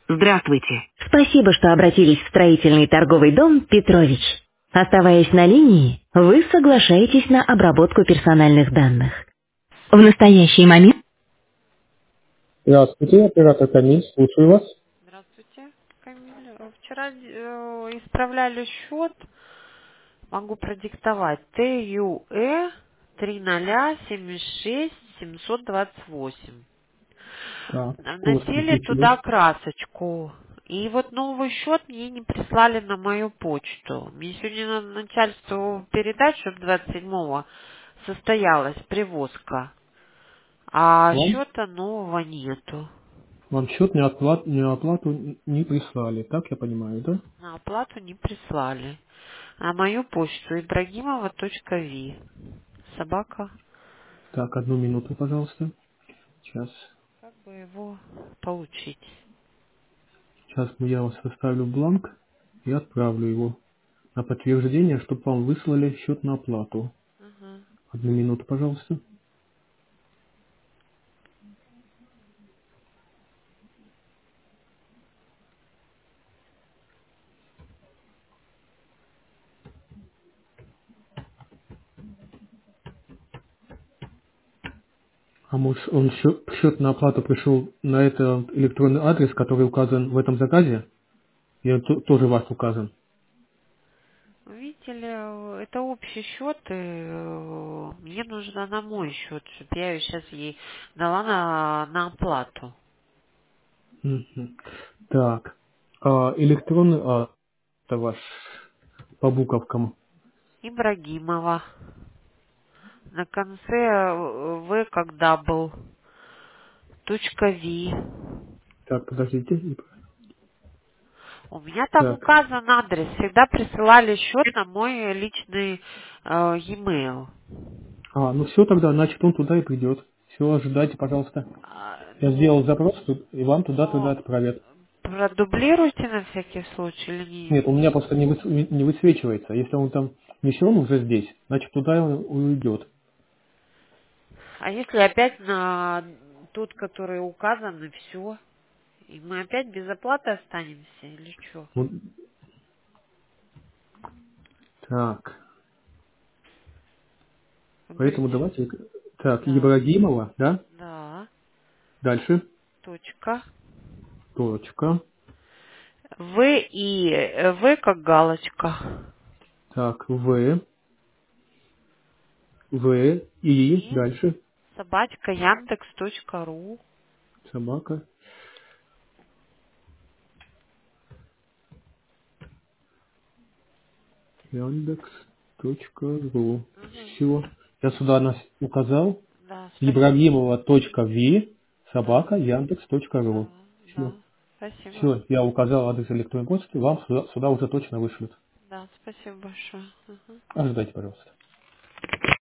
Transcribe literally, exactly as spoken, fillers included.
Здравствуйте. Спасибо, что обратились в строительный торговый дом «Петрович». Оставаясь на линии, вы соглашаетесь на обработку персональных данных. В настоящий момент... Здравствуйте, оператор Камиль, слушаю вас. Здравствуйте, Камиль. Э, Вчера э, исправляли счет. Могу продиктовать. ТЮЭ три ноль семь шесть семь два восемь. Так, что у вас Вносили приключилось? туда красочку. И вот новый счет мне не прислали на мою почту. Мне сегодня надо начальству передать, чтобы двадцать седьмого состоялась привозка. А Вам, счета нового нету. вам счет не, оплат, не оплату не прислали, так я понимаю, да? На оплату не прислали. На мою почту ибрагимова.ви. Собака. Так, одну минуту, пожалуйста. Сейчас, Как бы его получить? сейчас я вас составлю бланк и отправлю его на подтверждение, чтобы вам выслали счет на оплату. Ага. Одну минуту, пожалуйста. А может, он счет, счет на оплату пришел на этот электронный адрес, который указан в этом заказе? И он то- тоже вас указан. Видите ли, э, это общий счет, и э, мне нужно на мой счет, чтобы я ее сейчас ей дала на, на оплату. Мгм. Так. А электронный а, это ваш по буковкам. Ибрагимова. На конце э, В как дабл. Точка Ви. Так, подождите. У меня там Так. указан адрес. Всегда присылали счет на мой личный э, e-mail. А, ну все тогда, значит он туда и придет. Все, ожидайте, пожалуйста. А, Я сделал ну, запрос, тут- и вам туда туда но отправят. продублируйте на всякий случай или не? Нет, у меня просто не, выс- не высвечивается. Если он там внесен уже здесь, значит туда он уйдет. А если опять на тот, который указан, и все? И мы опять без оплаты останемся или что? Вот. Так. Вы Поэтому говорите, давайте. Так, да, Ибрагимова, да? да, Дальше. точка. Точка. В и э, В как галочка. Так, В. В. И. И Дальше. собачка Яндекс точка ру. Собака. Яндекс.ру. Мгм. Все. Я сюда нас указал. Да, спасибо. Ибрагимова.ви. Да, Собака. Яндекс.ру. да, Все. да. Спасибо. Все. Я указал адрес электронной почты. Вам сюда, сюда уже точно вышлют. Да, спасибо большое. Мгм. Ожидайте, пожалуйста.